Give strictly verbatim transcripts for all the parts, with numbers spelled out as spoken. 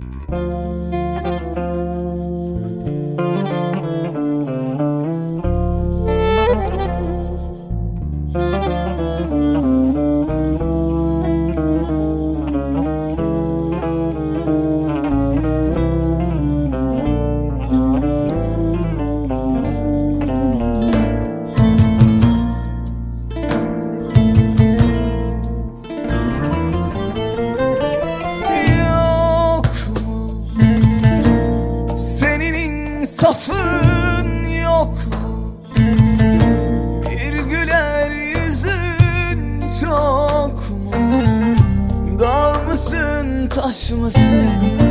Safın yok mu? Bir güler yüzün çok mu? Dağ mısın, taş mısın?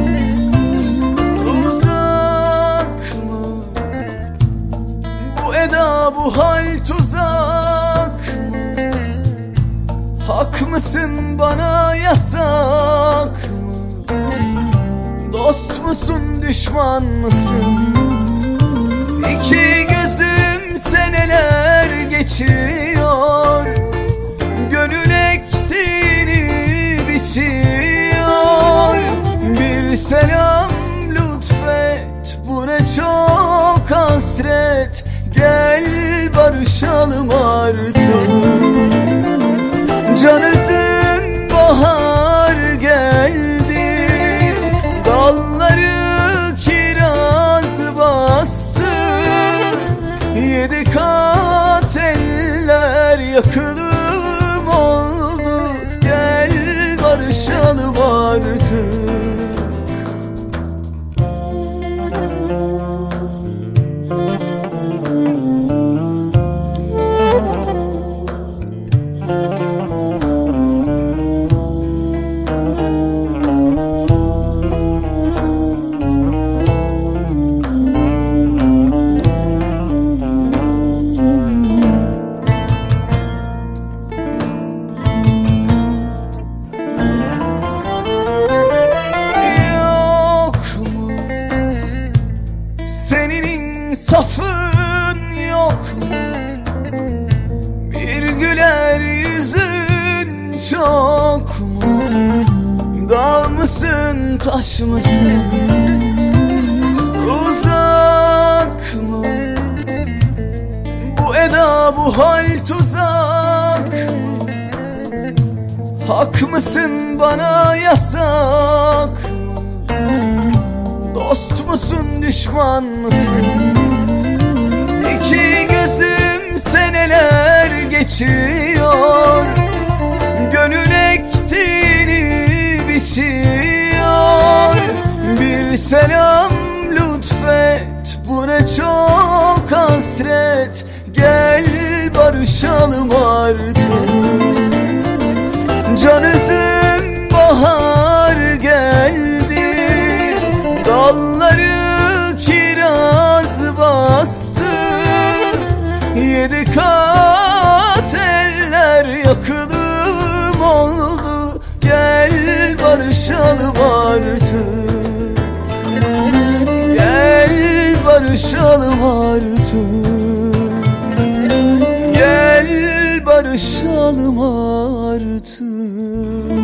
Uzak mı? Bu eda, bu hal tuzak mı? Hak mısın, bana yasak mı? Dost musun, düşman mısın? İki gözüm seneler geçiyor, gönül ektiğini biçiyor. Bir selam lütfet, bu ne çok hasret. Gel barışalım artık. Can üzüm bahar geldi, dalları kiraz bastı. Yedi kat eller yakılım oldu. Gel barışalım artık. Safın yok mu? Bir güler yüzün çok mu? Dağ mısın, taş mısın? Uzak mı? Bu eda, bu hal tuzak mı? Hak mısın, bana yasak mı? Dost musun, düşman mısın? İki gözüm seneler geçiyor, gönül ektiğini biçiyor. Bir selam lütfet, bu ne çok hasret. Gel barışalım artık. Can üzüm bahar geldi, dalları kiraz bastı. Yedi kat eller yakılım oldu. Gel barışalım artık. Gel barışalım artık. Gel barışalım artık.